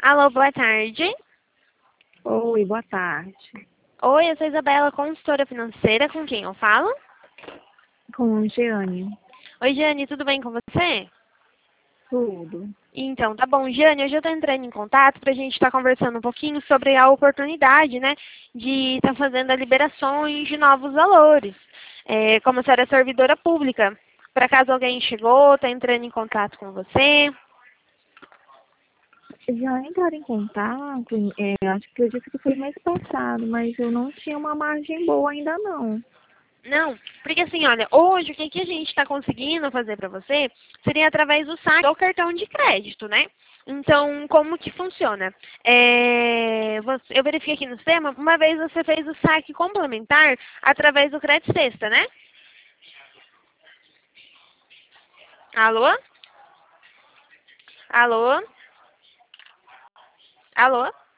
Alô, boa tarde. Oi, boa tarde. Oi, eu sou Isabela, consultora financeira. Com quem eu falo? Com Jeane. Oi, Jane, tudo bem com você? Tudo. Então, tá bom, Jane, hoje eu tô entrando em contato pra gente estar conversando um pouquinho sobre a oportunidade, né, de estar fazendo as liberações de novos valores. Como a senhora é servidora pública, para caso alguém chegou, tá entrando em contato com você. Já entraram em contato, acho que eu disse que foi mês passado, mas eu não tinha uma margem boa ainda não. Não, porque assim, olha, hoje o que que a gente está conseguindo fazer para você seria através do saque ou cartão de crédito, né? Então, como que funciona? Eu verifiquei aqui no sistema, uma vez você fez o saque complementar através do crédito sexta, né? Alô? Alô? Alô?